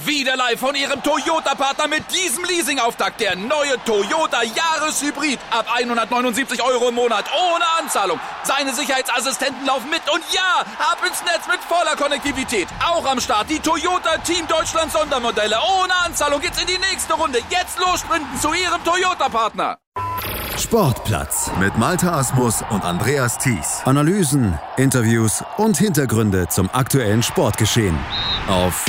Wieder live von Ihrem Toyota-Partner mit diesem Leasing-Auftakt. Der neue Toyota Jahreshybrid. Ab 179 € im Monat. Ohne Anzahlung. Seine Sicherheitsassistenten laufen mit. Und ja, ab ins Netz mit voller Konnektivität. Auch am Start die Toyota Team Deutschland Sondermodelle. Ohne Anzahlung geht's in die nächste Runde. Jetzt los sprinten zu Ihrem Toyota-Partner. Sportplatz mit Malte Asmus und Andreas Thies. Analysen, Interviews und Hintergründe zum aktuellen Sportgeschehen auf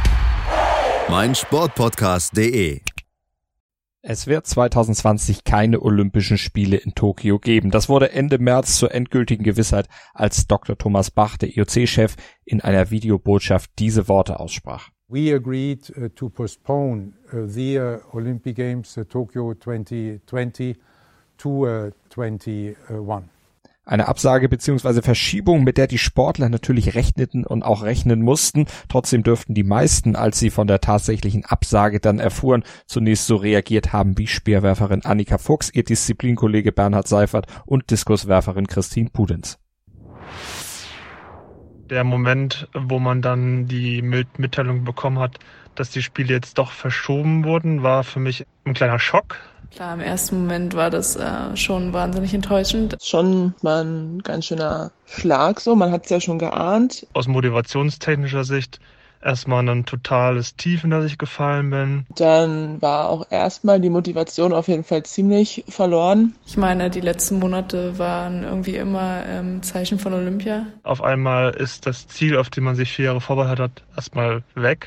meinsportpodcast.de. Es wird 2020 keine Olympischen Spiele in Tokio geben. Das wurde Ende März zur endgültigen Gewissheit, als Dr. Thomas Bach, der IOC-Chef, in einer Videobotschaft diese Worte aussprach. We agreed to postpone the Olympic Games Tokyo 2020 to 2021. Eine Absage bzw. Verschiebung, mit der die Sportler natürlich rechneten und auch rechnen mussten. Trotzdem dürften die meisten, als sie von der tatsächlichen Absage dann erfuhren, zunächst so reagiert haben wie Speerwerferin Annika Fuchs, ihr Disziplinkollege Bernhard Seifert und Diskuswerferin Christine Pudenz. Der Moment, wo man dann die Mitteilung bekommen hat, dass die Spiele jetzt doch verschoben wurden, war für mich ein kleiner Schock. Klar, im ersten Moment war das schon wahnsinnig enttäuschend. Schon mal ein ganz schöner Schlag so, man hat es ja schon geahnt. Aus motivationstechnischer Sicht erstmal ein totales Tief, in das ich gefallen bin. Dann war auch erstmal die Motivation auf jeden Fall ziemlich verloren. Ich meine, die letzten Monate waren irgendwie immer Zeichen von Olympia. Auf einmal ist das Ziel, auf dem man sich 4 Jahre vorbereitet hat, erstmal weg.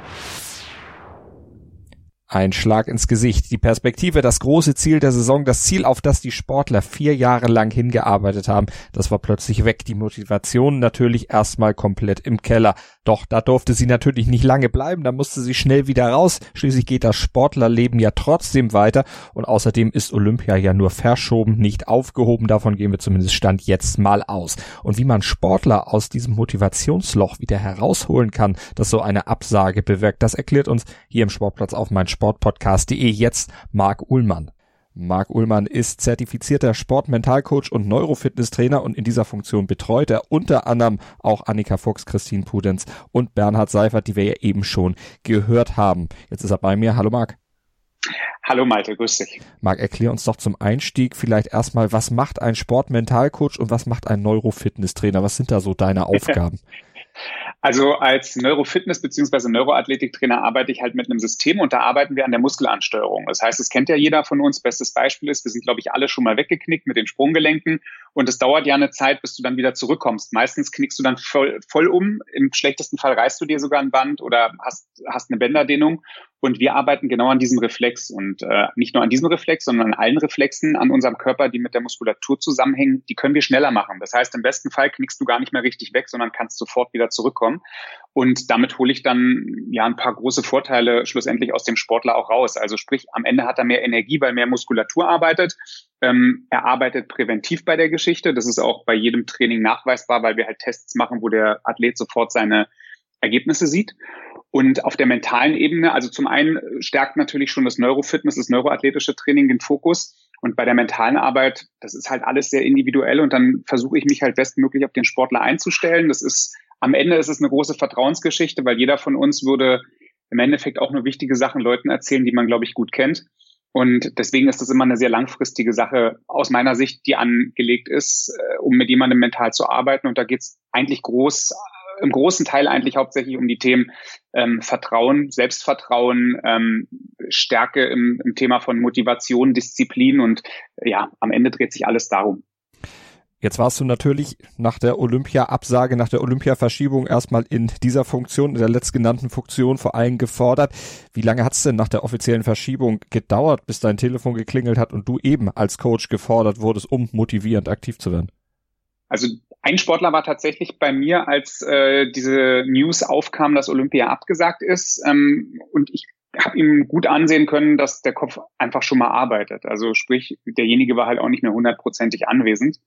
Ein Schlag ins Gesicht. Die Perspektive, das große Ziel der Saison, das Ziel, auf das die Sportler 4 Jahre lang hingearbeitet haben, das war plötzlich weg. Die Motivation natürlich erstmal komplett im Keller. Doch da durfte sie natürlich nicht lange bleiben, da musste sie schnell wieder raus. Schließlich geht das Sportlerleben ja trotzdem weiter und außerdem ist Olympia ja nur verschoben, nicht aufgehoben. Davon gehen wir zumindest Stand jetzt mal aus. Und wie man Sportler aus diesem Motivationsloch wieder herausholen kann, das so eine Absage bewirkt, das erklärt uns hier im Sportplatz auf meinsportpodcast.de jetzt Marc Uhlmann. Marc Uhlmann ist zertifizierter Sportmentalcoach und Neurofitnesstrainer und in dieser Funktion betreut er unter anderem auch Annika Fuchs, Christine Pudenz und Bernhard Seifert, die wir ja eben schon gehört haben. Jetzt ist er bei mir. Hallo Marc. Hallo Malte, grüß dich. Marc, erklär uns doch zum Einstieg vielleicht erstmal, was macht ein Sportmentalcoach und was macht ein Neurofitnesstrainer? Was sind da so deine Aufgaben? Also als Neurofitness- bzw. Neuroathletiktrainer arbeite ich halt mit einem System und da arbeiten wir an der Muskelansteuerung. Das heißt, es kennt ja jeder von uns. Bestes Beispiel ist, wir sind, glaube ich, alle schon mal weggeknickt mit den Sprunggelenken und es dauert ja eine Zeit, bis du dann wieder zurückkommst. Meistens knickst du dann voll um. Im schlechtesten Fall reißt du dir sogar ein Band oder hast eine Bänderdehnung. Und wir arbeiten genau an diesem Reflex und nicht nur an diesem Reflex, sondern an allen Reflexen an unserem Körper, die mit der Muskulatur zusammenhängen, die können wir schneller machen. Das heißt, im besten Fall knickst du gar nicht mehr richtig weg, sondern kannst sofort wieder zurückkommen. Und damit hole ich dann ja ein paar große Vorteile schlussendlich aus dem Sportler auch raus. Also sprich, am Ende hat er mehr Energie, weil mehr Muskulatur arbeitet. Er arbeitet präventiv bei der Geschichte. Das ist auch bei jedem Training nachweisbar, weil wir halt Tests machen, wo der Athlet sofort seine Ergebnisse sieht. Und auf der mentalen Ebene, also zum einen stärkt natürlich schon das Neurofitness, das neuroathletische Training den Fokus. Und bei der mentalen Arbeit, das ist halt alles sehr individuell und dann versuche ich mich halt bestmöglich auf den Sportler einzustellen. Am Ende ist es eine große Vertrauensgeschichte, weil jeder von uns würde im Endeffekt auch nur wichtige Sachen Leuten erzählen, die man, glaube ich, gut kennt. Und deswegen ist das immer eine sehr langfristige Sache aus meiner Sicht, die angelegt ist, um mit jemandem mental zu arbeiten. Und da geht es eigentlich im großen Teil eigentlich hauptsächlich um die Themen Vertrauen, Selbstvertrauen, Stärke im Thema von Motivation, Disziplin und ja, am Ende dreht sich alles darum. Jetzt warst du natürlich nach der Olympia-Absage, nach der Olympia-Verschiebung erstmal in dieser Funktion, in der letztgenannten Funktion vor allem gefordert. Wie lange hat es denn nach der offiziellen Verschiebung gedauert, bis dein Telefon geklingelt hat und du eben als Coach gefordert wurdest, um motivierend aktiv zu werden? Also ein Sportler war tatsächlich bei mir, als diese News aufkam, dass Olympia abgesagt ist. Und ich habe ihm gut ansehen können, dass der Kopf einfach schon mal arbeitet. Also sprich, derjenige war halt auch nicht mehr 100% anwesend.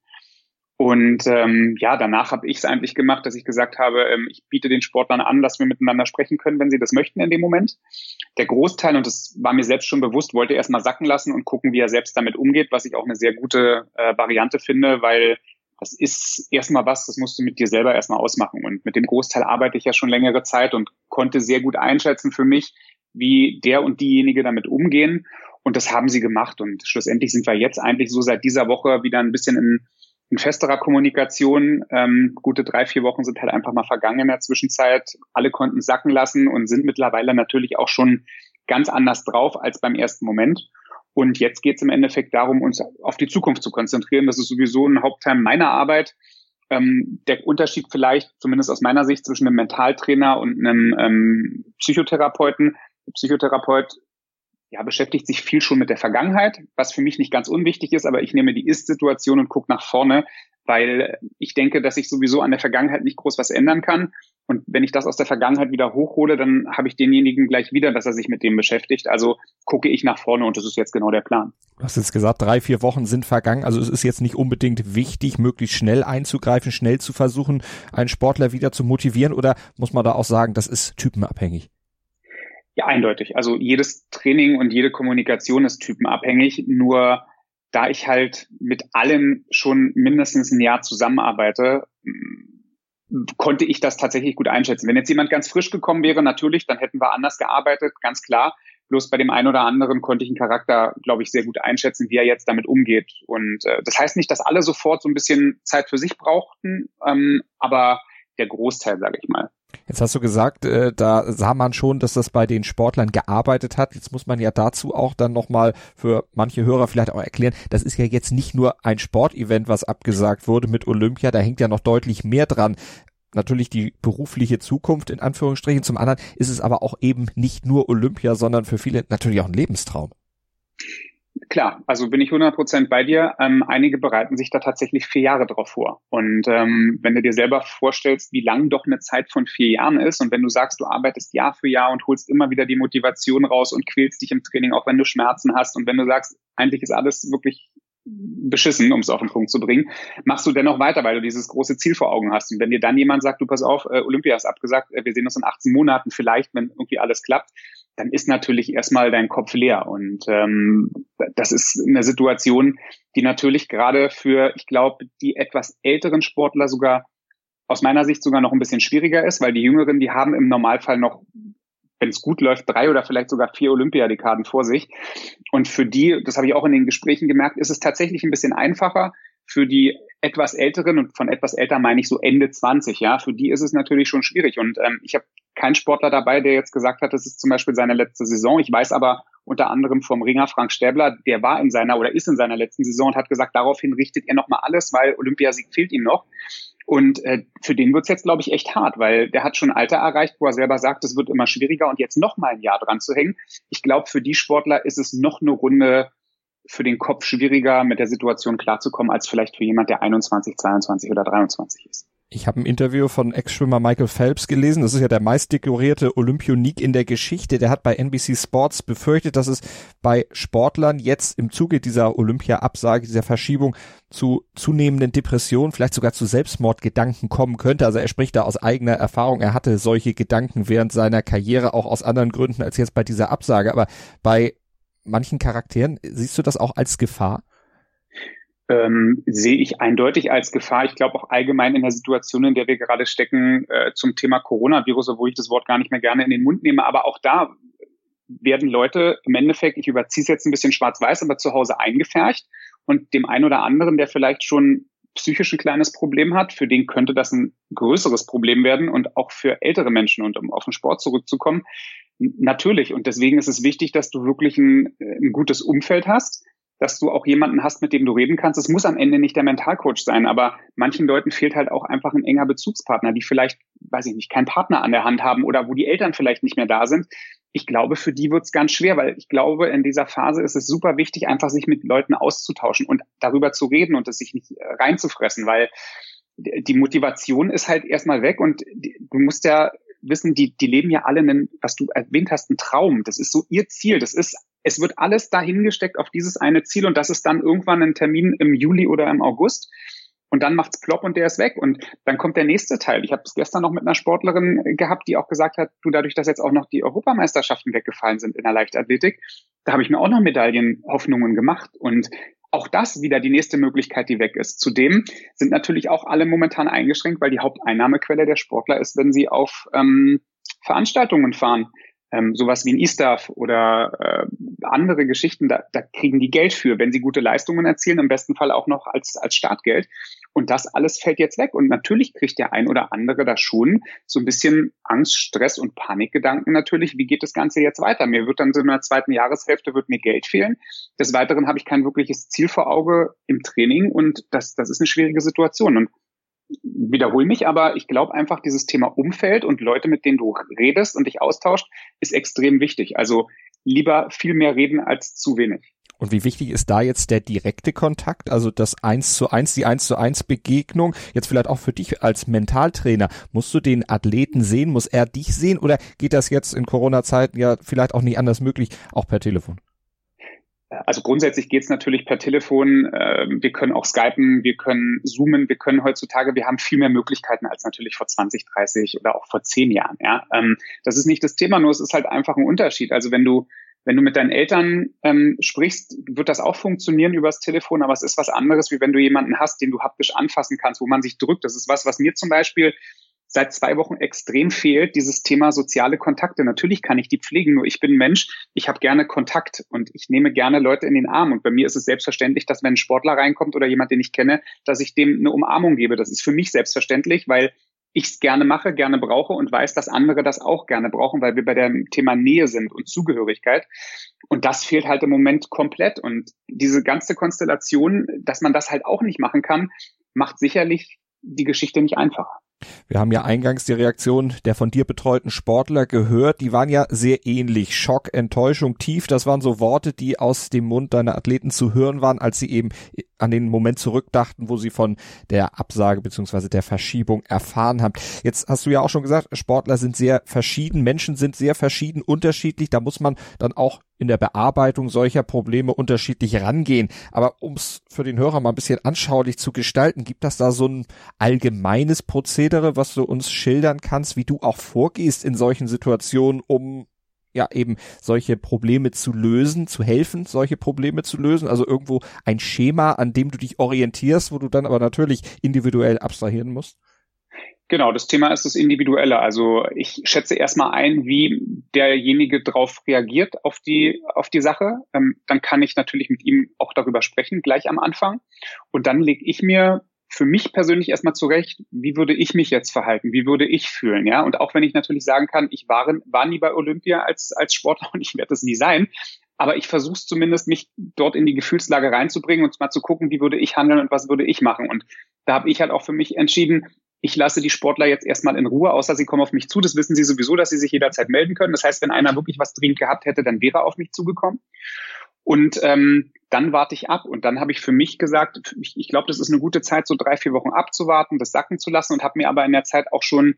Und danach habe ich es eigentlich gemacht, dass ich gesagt habe, ich biete den Sportlern an, dass wir miteinander sprechen können, wenn sie das möchten in dem Moment. Der Großteil, und das war mir selbst schon bewusst, wollte erst mal sacken lassen und gucken, wie er selbst damit umgeht, was ich auch eine sehr gute Variante finde, weil das ist erstmal das musst du mit dir selber erstmal ausmachen. Und mit dem Großteil arbeite ich ja schon längere Zeit und konnte sehr gut einschätzen für mich, wie der und diejenige damit umgehen. Und das haben sie gemacht. Und schlussendlich sind wir jetzt eigentlich so seit dieser Woche wieder ein bisschen in festerer Kommunikation. Gute 3-4 Wochen sind halt einfach mal vergangen in der Zwischenzeit. Alle konnten sacken lassen und sind mittlerweile natürlich auch schon ganz anders drauf als beim ersten Moment. Und jetzt geht es im Endeffekt darum, uns auf die Zukunft zu konzentrieren. Das ist sowieso ein Hauptteil meiner Arbeit. Der Unterschied vielleicht, zumindest aus meiner Sicht, zwischen einem Mentaltrainer und einem Psychotherapeuten. Der Psychotherapeut beschäftigt sich viel schon mit der Vergangenheit, was für mich nicht ganz unwichtig ist, aber ich nehme die Ist-Situation und gucke nach vorne, weil ich denke, dass ich sowieso an der Vergangenheit nicht groß was ändern kann. Und wenn ich das aus der Vergangenheit wieder hochhole, dann habe ich denjenigen gleich wieder, dass er sich mit dem beschäftigt. Also gucke ich nach vorne und das ist jetzt genau der Plan. Du hast jetzt gesagt, 3-4 Wochen sind vergangen. Also es ist jetzt nicht unbedingt wichtig, möglichst schnell einzugreifen, schnell zu versuchen, einen Sportler wieder zu motivieren, oder muss man da auch sagen, das ist typenabhängig? Ja, eindeutig. Also jedes Training und jede Kommunikation ist typenabhängig. Nur da ich halt mit allen schon mindestens ein Jahr zusammenarbeite, konnte ich das tatsächlich gut einschätzen. Wenn jetzt jemand ganz frisch gekommen wäre, natürlich, dann hätten wir anders gearbeitet, ganz klar. Bloß bei dem einen oder anderen konnte ich einen Charakter, glaube ich, sehr gut einschätzen, wie er jetzt damit umgeht. Und das heißt nicht, dass alle sofort so ein bisschen Zeit für sich brauchten, aber der Großteil, sage ich mal. Jetzt hast du gesagt, da sah man schon, dass das bei den Sportlern gearbeitet hat. Jetzt muss man ja dazu auch dann nochmal für manche Hörer vielleicht auch erklären, das ist ja jetzt nicht nur ein Sportevent, was abgesagt wurde mit Olympia, da hängt ja noch deutlich mehr dran. Natürlich die berufliche Zukunft in Anführungsstrichen. Zum anderen ist es aber auch eben nicht nur Olympia, sondern für viele natürlich auch ein Lebenstraum. Klar, also bin ich 100% bei dir. Einige bereiten sich da tatsächlich 4 Jahre drauf vor. Und wenn du dir selber vorstellst, wie lang doch eine Zeit von 4 Jahren ist, und wenn du sagst, du arbeitest Jahr für Jahr und holst immer wieder die Motivation raus und quälst dich im Training, auch wenn du Schmerzen hast, und wenn du sagst, eigentlich ist alles wirklich beschissen, um es auf den Punkt zu bringen, machst du dennoch weiter, weil du dieses große Ziel vor Augen hast. Und wenn dir dann jemand sagt, du pass auf, Olympia ist abgesagt, wir sehen uns in 18 Monaten vielleicht, wenn irgendwie alles klappt, dann ist natürlich erstmal dein Kopf leer. Und das ist eine Situation, die natürlich gerade für, ich glaube, die etwas älteren Sportler sogar aus meiner Sicht sogar noch ein bisschen schwieriger ist, weil die Jüngeren, die haben im Normalfall noch, wenn es gut läuft, 3 oder vielleicht sogar 4 Olympiadekaden vor sich. Und für die, das habe ich auch in den Gesprächen gemerkt, ist es tatsächlich ein bisschen einfacher. Für die etwas Älteren, und von etwas älter meine ich so Ende 20, ja, für die ist es natürlich schon schwierig. Und ich habe keinen Sportler dabei, der jetzt gesagt hat, das ist zum Beispiel seine letzte Saison. Ich weiß aber unter anderem vom Ringer Frank Stäbler, der war in seiner oder ist in seiner letzten Saison und hat gesagt, daraufhin richtet er nochmal alles, weil Olympiasieg fehlt ihm noch. Und für den wird's jetzt, glaube ich, echt hart, weil der hat schon ein Alter erreicht, wo er selber sagt, es wird immer schwieriger, und jetzt noch mal ein Jahr dran zu hängen. Ich glaube, für die Sportler ist es noch eine Runde für den Kopf schwieriger, mit der Situation klarzukommen, als vielleicht für jemand, der 21, 22 oder 23 ist. Ich habe ein Interview von Ex-Schwimmer Michael Phelps gelesen. Das ist ja der meistdekorierte Olympionik in der Geschichte. Der hat bei NBC Sports befürchtet, dass es bei Sportlern jetzt im Zuge dieser Olympia-Absage, dieser Verschiebung zu zunehmenden Depressionen, vielleicht sogar zu Selbstmordgedanken kommen könnte. Also er spricht da aus eigener Erfahrung. Er hatte solche Gedanken während seiner Karriere, auch aus anderen Gründen als jetzt bei dieser Absage. Aber bei manchen Charakteren, siehst du das auch als Gefahr? Sehe ich eindeutig als Gefahr. Ich glaube auch allgemein in der Situation, in der wir gerade stecken, zum Thema Coronavirus, obwohl ich das Wort gar nicht mehr gerne in den Mund nehme. Aber auch da werden Leute im Endeffekt, ich überziehe es jetzt ein bisschen schwarz-weiß, aber zu Hause eingepfercht. Und dem einen oder anderen, der vielleicht schon psychisch ein kleines Problem hat, für den könnte das ein größeres Problem werden, und auch für ältere Menschen, und um auf den Sport zurückzukommen. Natürlich. Und deswegen ist es wichtig, dass du wirklich ein gutes Umfeld hast, dass du auch jemanden hast, mit dem du reden kannst. Es muss am Ende nicht der Mentalcoach sein, aber manchen Leuten fehlt halt auch einfach ein enger Bezugspartner, die vielleicht, weiß ich nicht, keinen Partner an der Hand haben oder wo die Eltern vielleicht nicht mehr da sind. Ich glaube, für die wird's ganz schwer, weil ich glaube, in dieser Phase ist es super wichtig, einfach sich mit Leuten auszutauschen und darüber zu reden und es sich nicht reinzufressen, weil die Motivation ist halt erstmal weg, und du musst ja wissen, die leben ja alle was du erwähnt hast, einen Traum. Das ist so ihr Ziel. Es wird alles dahingesteckt auf dieses eine Ziel, und das ist dann irgendwann ein Termin im Juli oder im August. Und dann macht's plopp und der ist weg. Und dann kommt der nächste Teil. Ich habe es gestern noch mit einer Sportlerin gehabt, die auch gesagt hat, du, dadurch, dass jetzt auch noch die Europameisterschaften weggefallen sind in der Leichtathletik, da habe ich mir auch noch Medaillenhoffnungen gemacht. Und auch das wieder die nächste Möglichkeit, die weg ist. Zudem sind natürlich auch alle momentan eingeschränkt, weil die Haupteinnahmequelle der Sportler ist, wenn sie auf Veranstaltungen fahren. Sowas wie ein E-Staff oder andere Geschichten, da kriegen die Geld für, wenn sie gute Leistungen erzielen, im besten Fall auch noch als Startgeld. Und das alles fällt jetzt weg. Und natürlich kriegt der ein oder andere da schon so ein bisschen Angst, Stress und Panikgedanken natürlich. Wie geht das Ganze jetzt weiter? Mir wird dann so in der zweiten Jahreshälfte wird mir Geld fehlen. Des Weiteren habe ich kein wirkliches Ziel vor Auge im Training und das ist eine schwierige Situation. Und wiederhole mich, aber ich glaube einfach, dieses Thema Umfeld und Leute, mit denen du redest und dich austauscht, ist extrem wichtig. Also lieber viel mehr reden als zu wenig. Und wie wichtig ist da jetzt der direkte Kontakt, also das 1:1, die 1:1 Begegnung, jetzt vielleicht auch für dich als Mentaltrainer? Musst du den Athleten sehen, muss er dich sehen oder geht das jetzt in Corona-Zeiten ja vielleicht auch nicht anders möglich, auch per Telefon? Also grundsätzlich geht's natürlich per Telefon. Wir können auch skypen, wir können zoomen, wir haben viel mehr Möglichkeiten als natürlich vor 20, 30 oder auch vor 10 Jahren. Ja, das ist nicht das Thema, nur es ist halt einfach ein Unterschied. Also wenn du mit deinen Eltern sprichst, wird das auch funktionieren übers Telefon, aber es ist was anderes, wie wenn du jemanden hast, den du haptisch anfassen kannst, wo man sich drückt. Das ist was mir zum Beispiel seit 2 Wochen extrem fehlt, dieses Thema soziale Kontakte. Natürlich kann ich die pflegen, nur ich bin ein Mensch, ich habe gerne Kontakt und ich nehme gerne Leute in den Arm. Und bei mir ist es selbstverständlich, dass wenn ein Sportler reinkommt oder jemand, den ich kenne, dass ich dem eine Umarmung gebe. Das ist für mich selbstverständlich, weil ich es gerne mache, gerne brauche und weiß, dass andere das auch gerne brauchen, weil wir bei dem Thema Nähe sind und Zugehörigkeit. Und das fehlt halt im Moment komplett. Und diese ganze Konstellation, dass man das halt auch nicht machen kann, macht sicherlich die Geschichte nicht einfacher. Wir haben ja eingangs die Reaktion der von dir betreuten Sportler gehört. Die waren ja sehr ähnlich. Schock, Enttäuschung, tief. Das waren so Worte, die aus dem Mund deiner Athleten zu hören waren, als sie eben an den Moment zurückdachten, wo sie von der Absage bzw. der Verschiebung erfahren haben. Jetzt hast du ja auch schon gesagt, Sportler sind sehr verschieden, Menschen sind sehr verschieden, unterschiedlich. Da muss man dann auch in der Bearbeitung solcher Probleme unterschiedlich rangehen. Aber um es für den Hörer mal ein bisschen anschaulich zu gestalten, gibt das da so ein allgemeines Prozedere, was du uns schildern kannst, wie du auch vorgehst in solchen Situationen, um ja eben solche Probleme zu lösen, zu helfen, solche Probleme zu lösen? Also irgendwo ein Schema, an dem du dich orientierst, wo du dann aber natürlich individuell abstrahieren musst? Genau, das Thema ist das Individuelle. Also ich schätze erstmal ein, wie derjenige darauf reagiert auf die Sache. Dann kann ich natürlich mit ihm auch darüber sprechen, gleich am Anfang. Und dann lege ich mir für mich persönlich erstmal zurecht, wie würde ich mich jetzt verhalten, wie würde ich fühlen, ja? Und auch wenn ich natürlich sagen kann, ich war nie bei Olympia als Sportler und ich werde es nie sein, aber ich versuche es zumindest, mich dort in die Gefühlslage reinzubringen und mal zu gucken, wie würde ich handeln und was würde ich machen. Und da habe ich halt auch für mich entschieden, ich lasse die Sportler jetzt erstmal in Ruhe, außer sie kommen auf mich zu. Das wissen sie sowieso, dass sie sich jederzeit melden können. Das heißt, wenn einer wirklich was dringend gehabt hätte, dann wäre er auf mich zugekommen. Und dann warte ich ab. Und dann habe ich für mich gesagt, ich glaube, das ist eine gute Zeit, so 3-4 Wochen abzuwarten, das sacken zu lassen und habe mir aber in der Zeit auch schon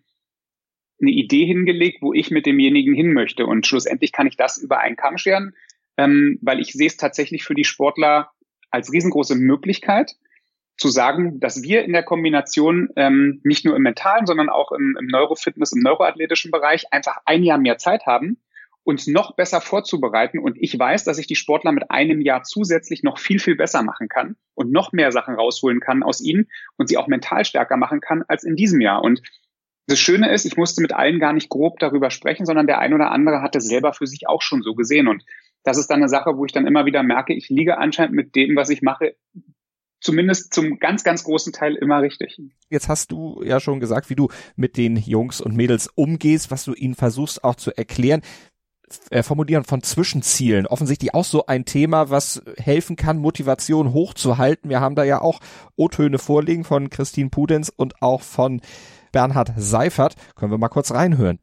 eine Idee hingelegt, wo ich mit demjenigen hin möchte. Und schlussendlich kann ich das über einen Kamm scheren, weil ich sehe es tatsächlich für die Sportler als riesengroße Möglichkeit, zu sagen, dass wir in der Kombination nicht nur im mentalen, sondern auch im Neurofitness, im neuroathletischen Bereich einfach 1 Jahr mehr Zeit haben, uns noch besser vorzubereiten. Und ich weiß, dass ich die Sportler mit 1 Jahr zusätzlich noch viel, viel besser machen kann und noch mehr Sachen rausholen kann aus ihnen und sie auch mental stärker machen kann als in diesem Jahr. Und das Schöne ist, ich musste mit allen gar nicht grob darüber sprechen, sondern der ein oder andere hat es selber für sich auch schon so gesehen. Und das ist dann eine Sache, wo ich dann immer wieder merke, ich liege anscheinend mit dem, was ich mache, zumindest zum ganz, ganz großen Teil immer richtig. Jetzt hast du ja schon gesagt, wie du mit den Jungs und Mädels umgehst, was du ihnen versuchst auch zu erklären. Formulieren von Zwischenzielen. Offensichtlich auch so ein Thema, was helfen kann, Motivation hochzuhalten. Wir haben da ja auch O-Töne vorliegen von Christine Pudenz und auch von Bernhard Seifert. Können wir mal kurz reinhören.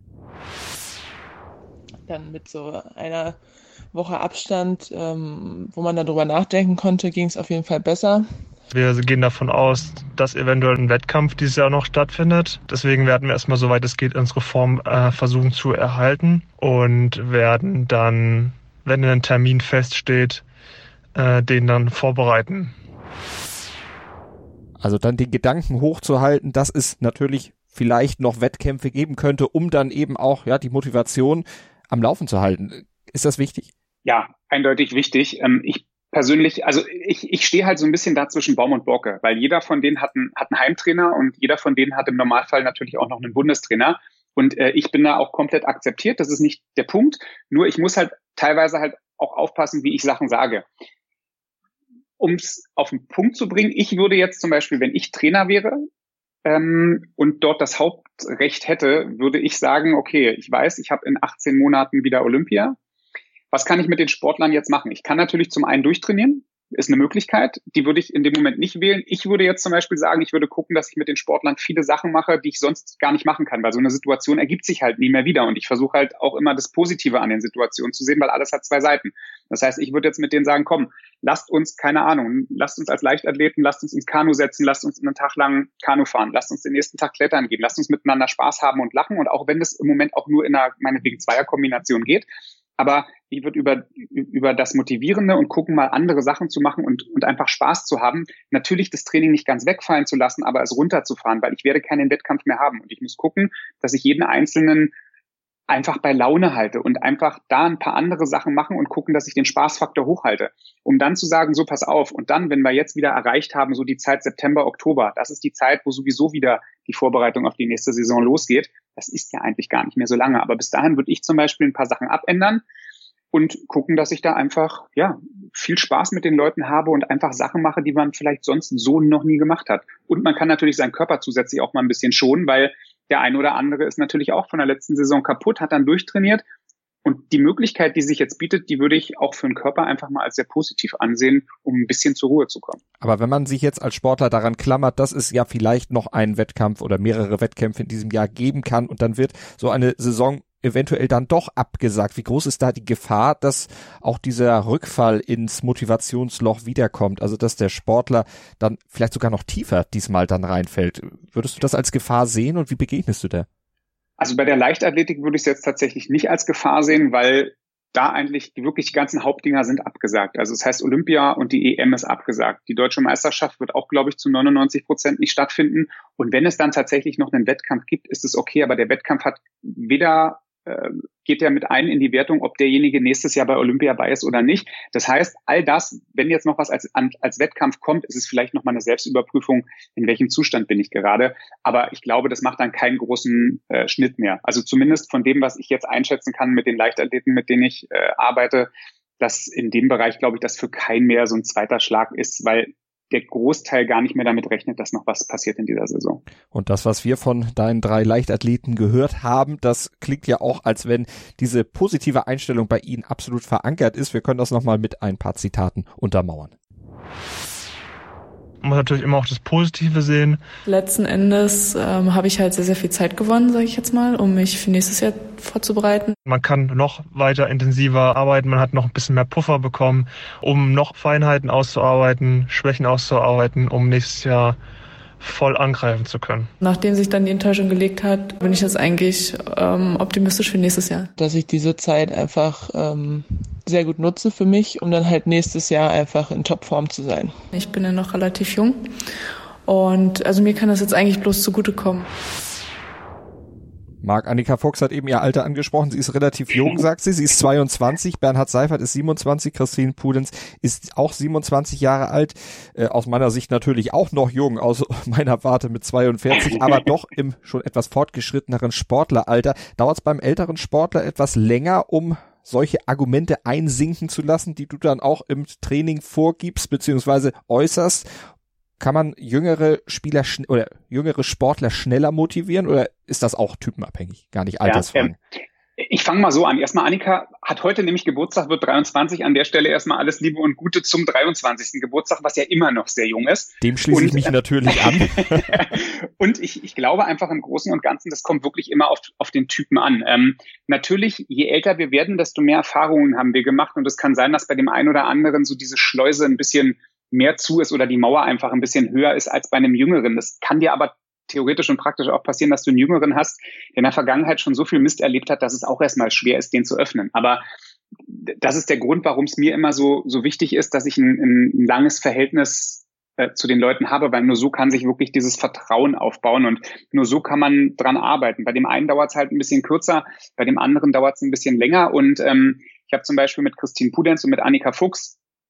Dann mit so einer Woche Abstand, wo man darüber nachdenken konnte, ging es auf jeden Fall besser. Wir gehen davon aus, dass eventuell ein Wettkampf dieses Jahr noch stattfindet. Deswegen werden wir erstmal, soweit es geht, unsere Form versuchen zu erhalten und werden dann, wenn ein Termin feststeht, den dann vorbereiten. Also dann den Gedanken hochzuhalten, dass es natürlich vielleicht noch Wettkämpfe geben könnte, um dann eben auch die Motivation am Laufen zu halten. Ist das wichtig? Ja, eindeutig wichtig. Ich persönlich, also ich stehe halt so ein bisschen da zwischen Baum und Borke, weil jeder von denen hat einen Heimtrainer und jeder von denen hat im Normalfall natürlich auch noch einen Bundestrainer. Und ich bin da auch komplett akzeptiert, das ist nicht der Punkt. Nur ich muss halt teilweise halt auch aufpassen, wie ich Sachen sage. Um es auf den Punkt zu bringen, ich würde jetzt zum Beispiel, wenn ich Trainer wäre und dort das Hauptrecht hätte, würde ich sagen, okay, ich weiß, ich habe in 18 Monaten wieder Olympia. Was kann ich mit den Sportlern jetzt machen? Ich kann natürlich zum einen durchtrainieren, ist eine Möglichkeit, die würde ich in dem Moment nicht wählen. Ich würde jetzt zum Beispiel sagen, ich würde gucken, dass ich mit den Sportlern viele Sachen mache, die ich sonst gar nicht machen kann, weil so eine Situation ergibt sich halt nie mehr wieder und ich versuche halt auch immer das Positive an den Situationen zu sehen, weil alles hat zwei Seiten. Das heißt, ich würde jetzt mit denen sagen, komm, lasst uns, keine Ahnung, lasst uns als Leichtathleten, lasst uns ins Kanu setzen, lasst uns einen Tag lang Kanu fahren, lasst uns den nächsten Tag klettern gehen, lasst uns miteinander Spaß haben und lachen und auch wenn es im Moment auch nur in einer, meinetwegen Zweierkombination geht, aber ich würde über das Motivierende und gucken, mal andere Sachen zu machen und einfach Spaß zu haben. Natürlich das Training nicht ganz wegfallen zu lassen, aber es runterzufahren, weil ich werde keinen Wettkampf mehr haben. Und ich muss gucken, dass ich jeden Einzelnen einfach bei Laune halte und einfach da ein paar andere Sachen machen und gucken, dass ich den Spaßfaktor hochhalte. Um dann zu sagen, so pass auf. Und dann, wenn wir jetzt wieder erreicht haben, so die Zeit September, Oktober, das ist die Zeit, wo sowieso wieder die Vorbereitung auf die nächste Saison losgeht. Das ist ja eigentlich gar nicht mehr so lange. Aber bis dahin würde ich zum Beispiel ein paar Sachen abändern und gucken, dass ich da einfach viel Spaß mit den Leuten habe und einfach Sachen mache, die man vielleicht sonst so noch nie gemacht hat. Und man kann natürlich seinen Körper zusätzlich auch mal ein bisschen schonen, weil der eine oder andere ist natürlich auch von der letzten Saison kaputt, hat dann durchtrainiert. Und die Möglichkeit, die sich jetzt bietet, die würde ich auch für den Körper einfach mal als sehr positiv ansehen, um ein bisschen zur Ruhe zu kommen. Aber wenn man sich jetzt als Sportler daran klammert, dass es ja vielleicht noch einen Wettkampf oder mehrere Wettkämpfe in diesem Jahr geben kann und dann wird so eine Saison eventuell dann doch abgesagt. Wie groß ist da die Gefahr, dass auch dieser Rückfall ins Motivationsloch wiederkommt? Also dass der Sportler dann vielleicht sogar noch tiefer diesmal dann reinfällt. Würdest du das als Gefahr sehen und wie begegnest du der? Also bei der Leichtathletik würde ich es jetzt tatsächlich nicht als Gefahr sehen, weil da eigentlich die ganzen Hauptdinger sind abgesagt. Also das heißt, Olympia und die EM ist abgesagt. Die Deutsche Meisterschaft wird auch, glaube ich, zu 99% nicht stattfinden. Und wenn es dann tatsächlich noch einen Wettkampf gibt, ist es okay. Aber der Wettkampf hat weder geht ja mit ein in die Wertung, ob derjenige nächstes Jahr bei Olympia bei ist oder nicht. Das heißt, all das, wenn jetzt noch was als Wettkampf kommt, ist es vielleicht noch mal eine Selbstüberprüfung, in welchem Zustand bin ich gerade. Aber ich glaube, das macht dann keinen großen Schnitt mehr. Also zumindest von dem, was ich jetzt einschätzen kann mit den Leichtathleten, mit denen ich arbeite, dass in dem Bereich, glaube ich, das für keinen mehr so ein zweiter Schlag ist, weil der Großteil gar nicht mehr damit rechnet, dass noch was passiert in dieser Saison. Und das, was wir von deinen 3 Leichtathleten gehört haben, das klingt ja auch, als wenn diese positive Einstellung bei ihnen absolut verankert ist. Wir können das nochmal mit ein paar Zitaten untermauern. Man muss natürlich immer auch das Positive sehen. Letzten Endes habe ich halt sehr, sehr viel Zeit gewonnen, sage ich jetzt mal, um mich für nächstes Jahr vorzubereiten. Man kann noch weiter intensiver arbeiten, man hat noch ein bisschen mehr Puffer bekommen, um noch Feinheiten auszuarbeiten, Schwächen auszuarbeiten, um nächstes Jahr voll angreifen zu können. Nachdem sich dann die Enttäuschung gelegt hat, bin ich jetzt eigentlich optimistisch für nächstes Jahr. Dass ich diese Zeit einfach sehr gut nutze für mich, um dann halt nächstes Jahr einfach in Topform zu sein. Ich bin ja noch relativ jung und also mir kann das jetzt eigentlich bloß zugutekommen. Marc-Annika Fuchs hat eben ihr Alter angesprochen. Sie ist relativ jung, sagt sie. Sie ist 22. Bernhard Seifert ist 27. Christine Pudenz ist auch 27 Jahre alt. Aus meiner Sicht natürlich auch noch jung, aus meiner Warte mit 42, aber doch im schon etwas fortgeschritteneren Sportleralter. Dauert es beim älteren Sportler etwas länger, um solche Argumente einsinken zu lassen, die du dann auch im Training vorgibst bzw. äußerst? Kann man jüngere Spieler oder jüngere Sportler schneller motivieren oder ist das auch typenabhängig? Gar nicht Altersfragen. Ich fange mal so an. Erstmal, Annika hat heute nämlich Geburtstag, wird 23. An der Stelle erstmal alles Liebe und Gute zum 23. Geburtstag, was ja immer noch sehr jung ist. Dem schließe ich mich natürlich an. Und ich glaube einfach im Großen und Ganzen, das kommt wirklich immer auf den Typen an. Natürlich, je älter wir werden, desto mehr Erfahrungen haben wir gemacht. Und es kann sein, dass bei dem einen oder anderen so diese Schleuse ein bisschen mehr zu ist oder die Mauer einfach ein bisschen höher ist als bei einem Jüngeren. Das kann dir aber theoretisch und praktisch auch passieren, dass du einen Jüngeren hast, der in der Vergangenheit schon so viel Mist erlebt hat, dass es auch erstmal schwer ist, den zu öffnen. Aber das ist der Grund, warum es mir immer so wichtig ist, dass ich ein langes Verhältnis zu den Leuten habe, weil nur so kann sich wirklich dieses Vertrauen aufbauen und nur so kann man dran arbeiten. Bei dem einen dauert es halt ein bisschen kürzer, bei dem anderen dauert es ein bisschen länger und ich habe zum Beispiel mit Christine Pudenz und mit Annika Fuchs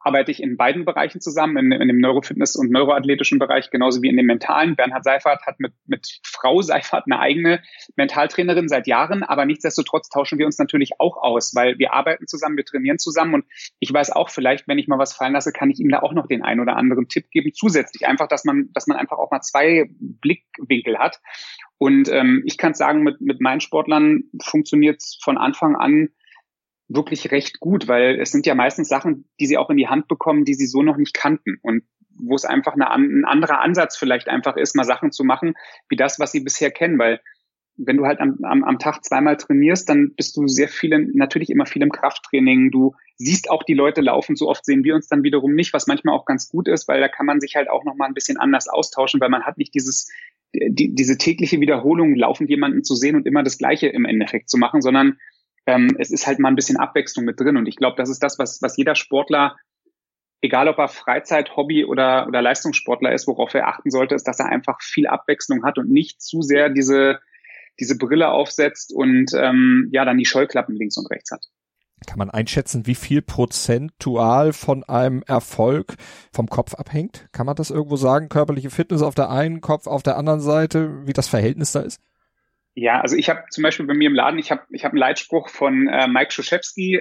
arbeite ich in beiden Bereichen zusammen, in dem Neurofitness- und neuroathletischen Bereich, genauso wie in dem mentalen. Bernhard Seifert hat mit Frau Seifert eine eigene Mentaltrainerin seit Jahren, aber nichtsdestotrotz tauschen wir uns natürlich auch aus, weil wir arbeiten zusammen, wir trainieren zusammen und ich weiß auch, vielleicht, wenn ich mal was fallen lasse, kann ich ihm da auch noch den einen oder anderen Tipp geben, zusätzlich einfach, dass man einfach auch mal 2 Blickwinkel hat. Und ich kann sagen, mit meinen Sportlern funktioniert es von Anfang an wirklich recht gut, weil es sind ja meistens Sachen, die sie auch in die Hand bekommen, die sie so noch nicht kannten und wo es einfach ein anderer Ansatz vielleicht einfach ist, mal Sachen zu machen, wie das, was sie bisher kennen, weil wenn du halt am Tag 2-mal trainierst, dann bist du natürlich immer viel im Krafttraining, du siehst auch die Leute laufen, so oft sehen wir uns dann wiederum nicht, was manchmal auch ganz gut ist, weil da kann man sich halt auch nochmal ein bisschen anders austauschen, weil man hat nicht diese tägliche Wiederholung, laufend jemanden zu sehen und immer das Gleiche im Endeffekt zu machen, sondern es ist halt mal ein bisschen Abwechslung mit drin. Und ich glaube, das ist das, was jeder Sportler, egal ob er Freizeit, Hobby oder Leistungssportler ist, worauf er achten sollte, ist, dass er einfach viel Abwechslung hat und nicht zu sehr diese Brille aufsetzt und dann die Scheuklappen links und rechts hat. Kann man einschätzen, wie viel prozentual von einem Erfolg vom Kopf abhängt? Kann man das irgendwo sagen? Körperliche Fitness auf der einen, Kopf auf der anderen Seite, wie das Verhältnis da ist? Ja, also ich habe zum Beispiel bei mir im Laden, ich habe einen Leitspruch von Mike Krzyzewski,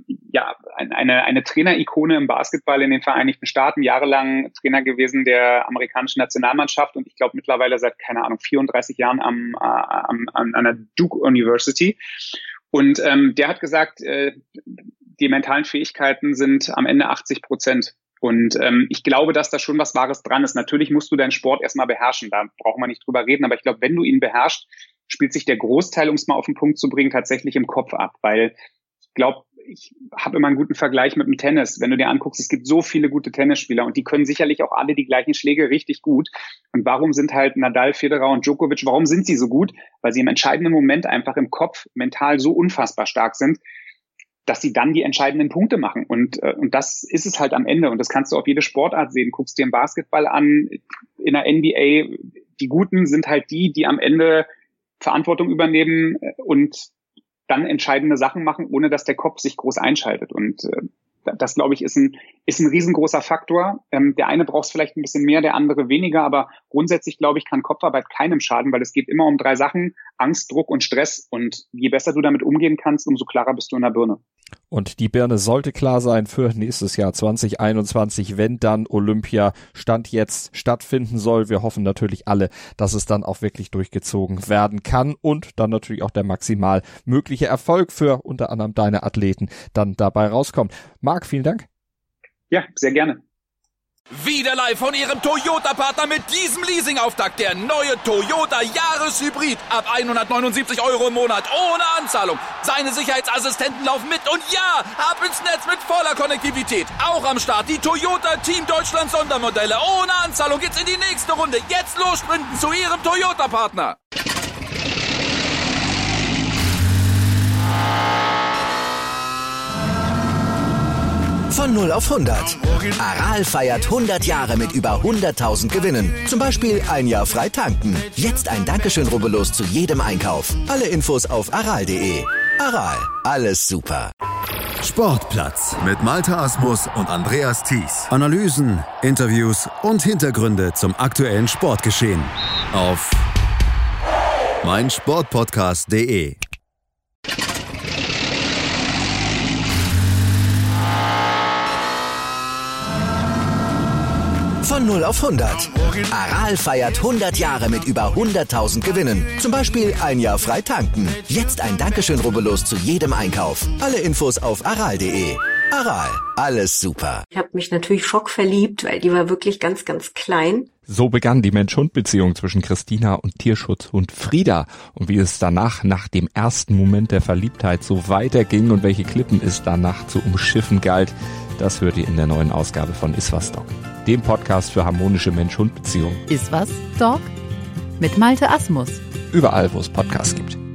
eine Trainerikone im Basketball in den Vereinigten Staaten, jahrelang Trainer gewesen der amerikanischen Nationalmannschaft und ich glaube mittlerweile seit, 34 Jahren an der Duke University. Und der hat gesagt, die mentalen Fähigkeiten sind am Ende 80%. Und ich glaube, dass da schon was Wahres dran ist. Natürlich musst du deinen Sport erstmal beherrschen, da brauchen wir nicht drüber reden, aber ich glaube, wenn du ihn beherrschst, spielt sich der Großteil, um es mal auf den Punkt zu bringen, tatsächlich im Kopf ab, weil ich glaube, ich habe immer einen guten Vergleich mit dem Tennis. Wenn du dir anguckst, es gibt so viele gute Tennisspieler und die können sicherlich auch alle die gleichen Schläge richtig gut. Und warum sind halt Nadal, Federer und Djokovic, warum sind sie so gut? Weil sie im entscheidenden Moment einfach im Kopf mental so unfassbar stark sind, dass sie dann die entscheidenden Punkte machen. Und das ist es halt am Ende. Und das kannst du auf jede Sportart sehen. Guckst dir den Basketball an, in der NBA. Die Guten sind halt die am Ende Verantwortung übernehmen und dann entscheidende Sachen machen, ohne dass der Kopf sich groß einschaltet. Und das, glaube ich, ist ein riesengroßer Faktor. Der eine braucht es vielleicht ein bisschen mehr, der andere weniger. Aber grundsätzlich, glaube ich, kann Kopfarbeit keinem schaden, weil es geht immer um 3 Sachen: Angst, Druck und Stress. Und je besser du damit umgehen kannst, umso klarer bist du in der Birne. Und die Birne sollte klar sein für nächstes Jahr 2021, wenn dann Olympia Stand jetzt stattfinden soll. Wir hoffen natürlich alle, dass es dann auch wirklich durchgezogen werden kann und dann natürlich auch der maximal mögliche Erfolg für unter anderem deine Athleten dann dabei rauskommt. Marc, vielen Dank. Ja, sehr gerne. Wieder live von Ihrem Toyota-Partner mit diesem Leasing-Auftakt. Der neue Toyota Jahreshybrid. Ab 179 € im Monat. Ohne Anzahlung. Seine Sicherheitsassistenten laufen mit. Und ja, ab ins Netz mit voller Konnektivität. Auch am Start die Toyota Team Deutschland Sondermodelle. Ohne Anzahlung geht's in die nächste Runde. Jetzt los sprinten zu Ihrem Toyota-Partner. Von 0 auf 100. Aral feiert 100 Jahre mit über 100.000 Gewinnen. Zum Beispiel 1 Jahr frei tanken. Jetzt ein Dankeschön, rubbellos zu jedem Einkauf. Alle Infos auf aral.de. Aral, alles super. Sportplatz mit Malte Asmus und Andreas Thies. Analysen, Interviews und Hintergründe zum aktuellen Sportgeschehen auf meinsportpodcast.de. Von 0 auf 100. Aral feiert 100 Jahre mit über 100.000 Gewinnen. Zum Beispiel 1 Jahr frei tanken. Jetzt ein Dankeschön, rubbellos zu jedem Einkauf. Alle Infos auf aral.de. Aral, alles super. Ich habe mich natürlich schockverliebt, weil die war wirklich ganz, ganz klein. So begann die Mensch-Hund-Beziehung zwischen Christina und Tierschutzhund Frieda. Und wie es danach, nach dem ersten Moment der Verliebtheit, so weiterging und welche Klippen es danach zu umschiffen galt, das hört ihr in der neuen Ausgabe von Iswas Dog, dem Podcast für harmonische Mensch-Hund-Beziehungen. Iswas Dog mit Malte Asmus. Überall, wo es Podcasts gibt.